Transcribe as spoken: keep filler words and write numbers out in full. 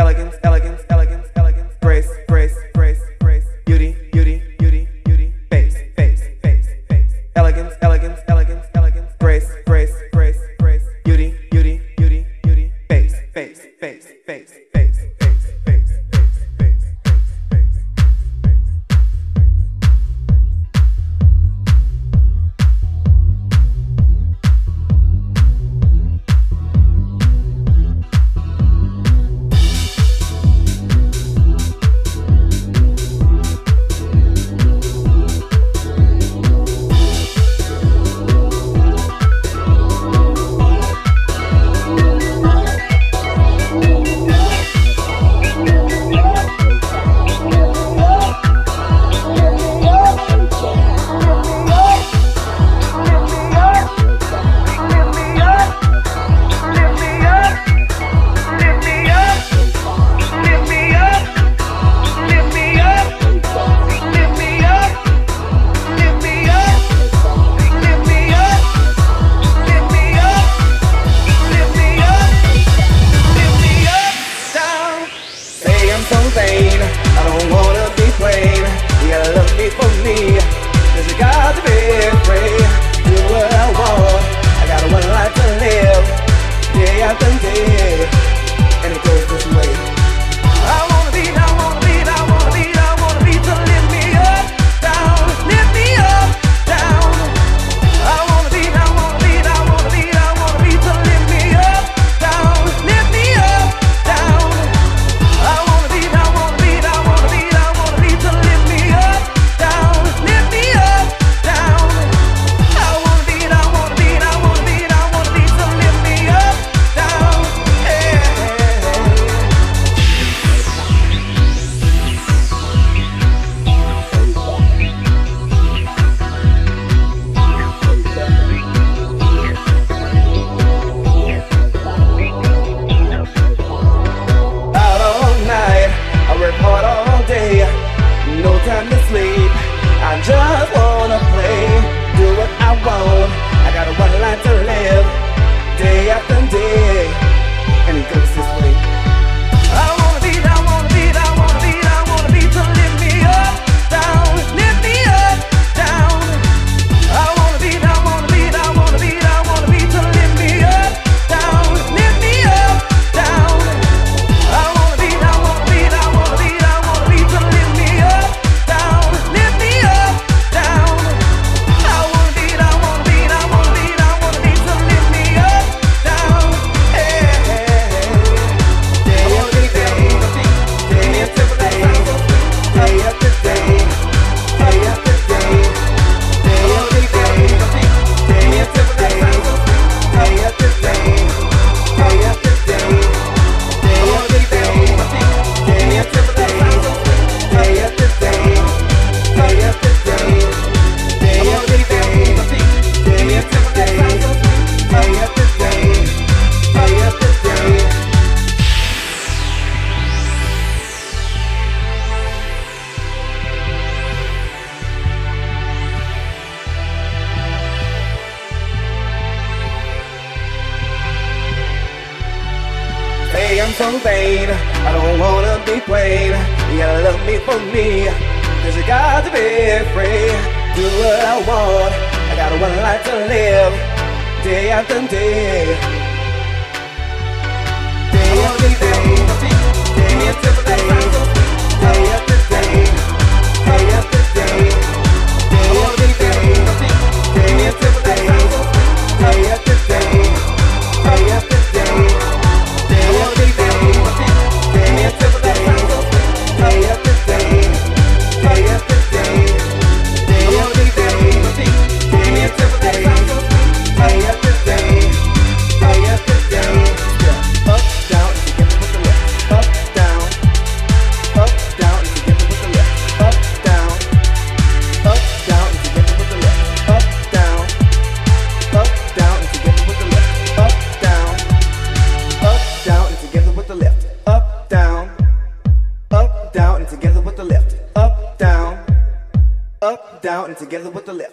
elegance, elegance, elegance, elegance, grace, grace, grace, grace, beauty, beauty, beauty, beauty, face, face, face, face, elegance, elegance, elegance, elegance, grace, grace, grace, grace, beauty, beauty, beauty, beauty, face, face, face, face, face, face, face. I'm so vain, I don't wanna be plain. You gotta love me for me, cause you got to be free. Do what I want, I got one life to live. Day after day, day after day, day after day, day after day, day after day, day after day, day after day, day after day, day after day, day after day, day after day, day after day, day after day, day after day, day after day, day after day, day after day, day after day. Up, down, together with the left. Up, down, up, down, together with the left. Up, down, up, down, together with the left. Up, down, up, down, together with the left. Up, down, up, down, and together with the left. Up, down, up, down, and together with the left. Up, down, up, down, and together with the left.